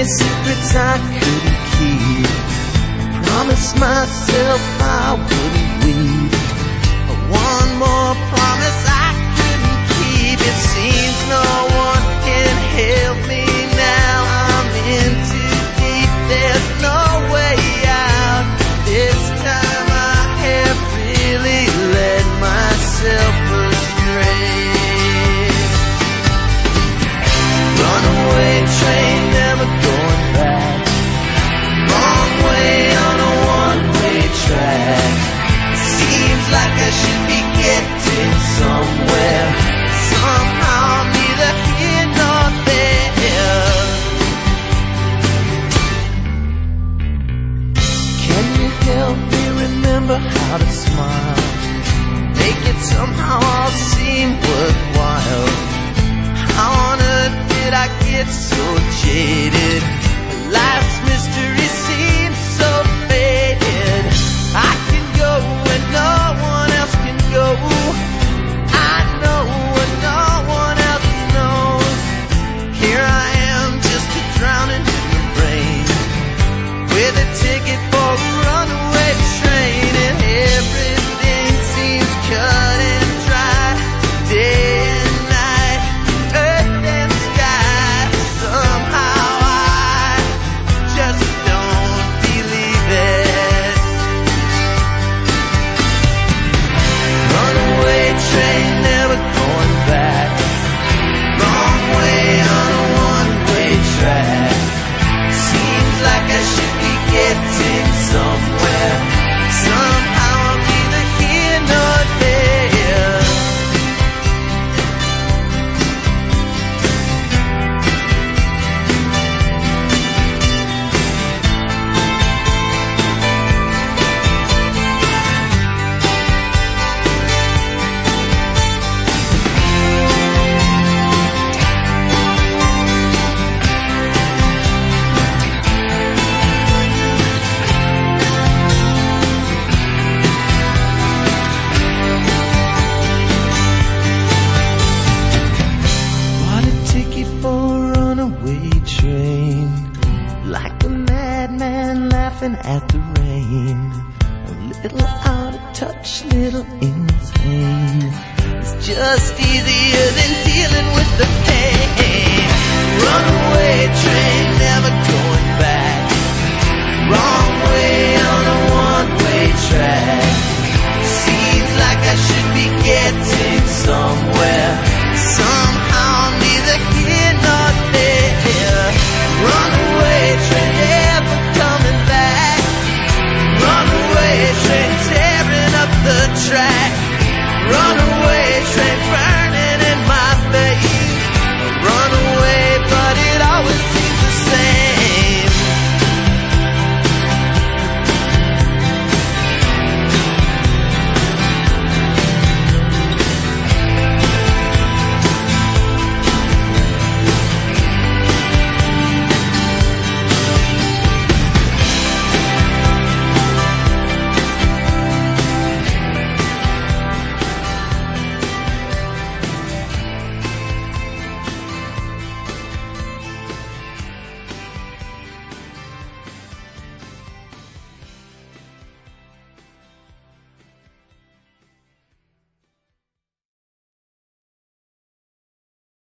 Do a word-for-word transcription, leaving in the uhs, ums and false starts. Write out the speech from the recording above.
many secrets I couldn't keep. I promised myself I wouldn't weep. But one more promise I couldn't keep. It seems no one can help me now. I'm in too deep, there's no way out. This time I have really led myself astray. Runaway train, never going back. Wrong way on a one-way track. Seems like I should be getting somewhere. Somehow I'm neither here nor there. Can you help me remember how to smile? Make it somehow all seem worthwhile. How on earth did I get so jaded? Life's mystery seems so faded. I can go where no one else can go. I know what no one else knows. Here I am, just a drowning in the rain, with a ticket for a runaway train, and everything seems cut and dry. Day and night, earth and sky. Somehow I just don't believe it. Runaway train, never going back. Wrong way on a one-way track. Seems like I should be getting somewhere. Somehow I'm neither here nor there. Bought a ticket for a runaway train, like a madman laughing at the rain. A little out of touch, little insane. It's just easier than dealing with the pain. Runaway